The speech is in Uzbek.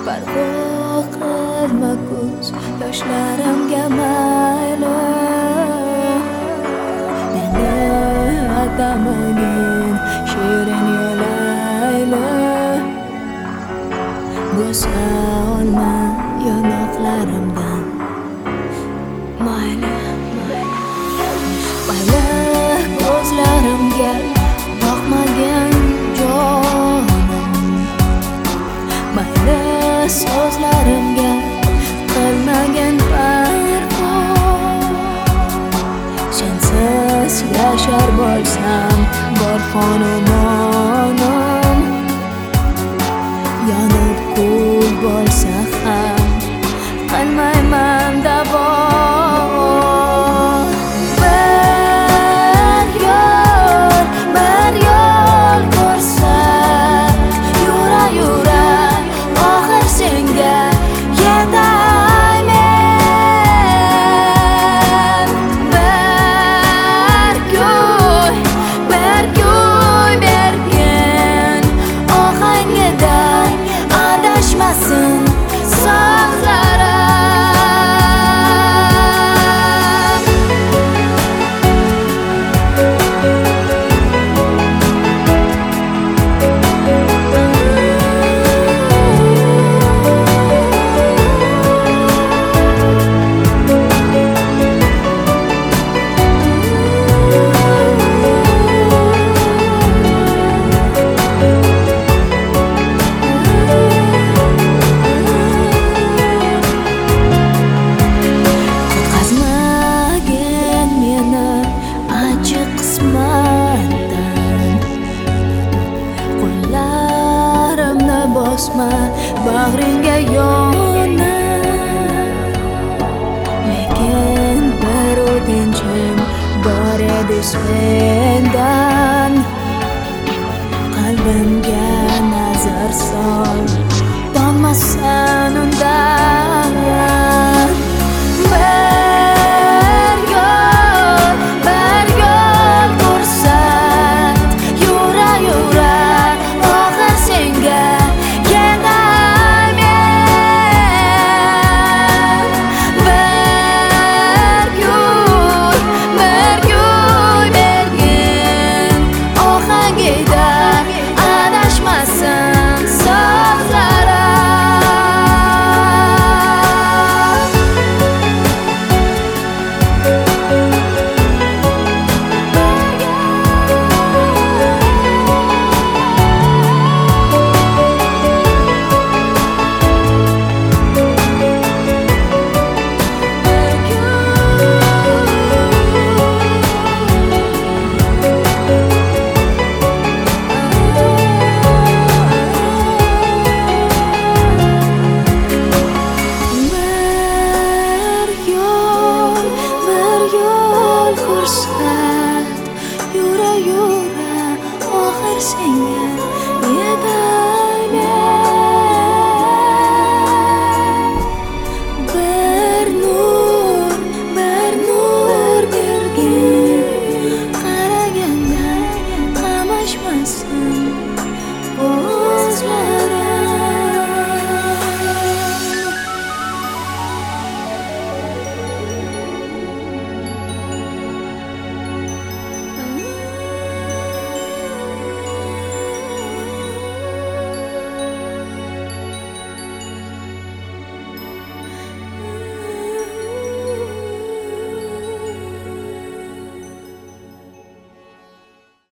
parvo qilma ko'z yoshlarimga mayli, meni atamanin shirin yo'layli, bo'sa olma yonoqlarimdan mayli, mayli ko'zlarimga boqmagan jonim, mayli so'zlarimga qilmagan parvo, sensiz yashar bo'lsam bor xonumonim, yonib kul bo'lsa ham qilmayman davo. Bir yo'l ko'rsak yura yura oxir senga yetaymen. Bir kuy bergin ohangida adashmasin so'zlarim. Bag'ringga yonib, lekin bir o'tinchim bor edi sendan. Qalbimga nazar sol, donmasan